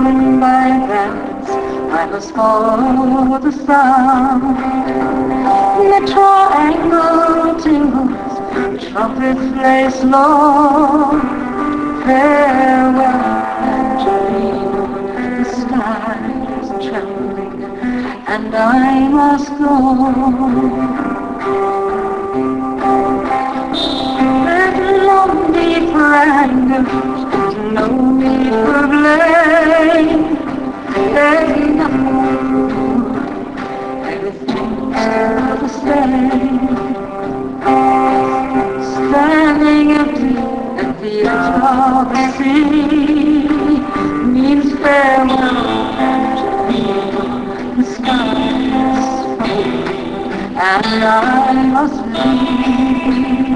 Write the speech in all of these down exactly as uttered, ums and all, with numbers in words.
in my hands, I must follow the sound. The triangle tingles, the trumpet plays low. Farewell, Angelina, the sky is trembling, and I must go. Let long deep random, no need for blame. There's nothing to do, everything's still the same. Standing empty at the edge of the sea means farewell, Angelina. The sky is falling, and I must leave.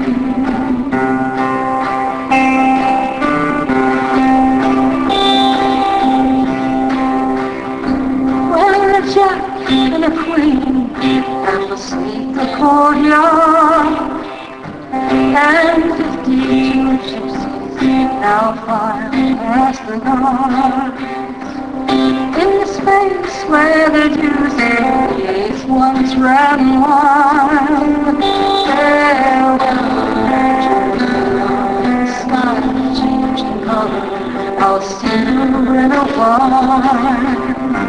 Jack and a queen and the sleepy courtyard, and fifty-two gypsies now file past the guard. In the space where the juicy gates once ran wild, farewell, Angelina, the sky changing color, I'll see you in a while.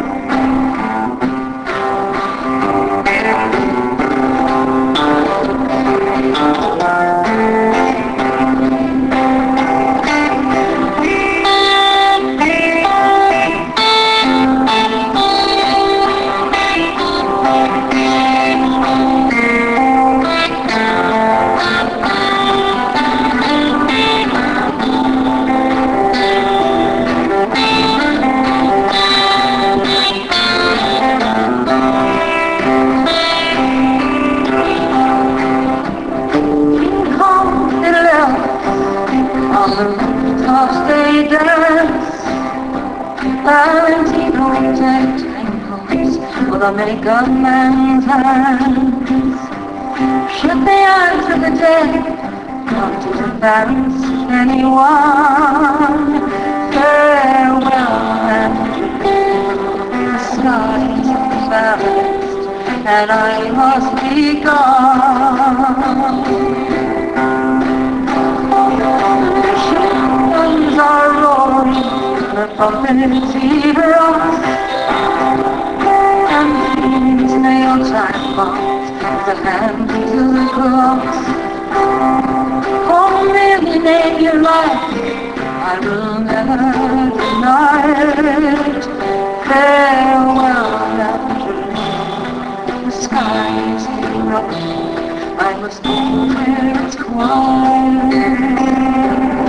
On the rooftops they dance, Valentino tangles with a makeup man's hands. Should the eyes of the dead come to embarrass anyone, farewell, Angelina, the skies are balanced, and I must be gone. Are roaring, the pumping fever us, and these nail time bombs with the hand to the cross. Hold me in your life, I will never deny it. Farewell, Angelina, the sky is erupting, I must go where it's quiet.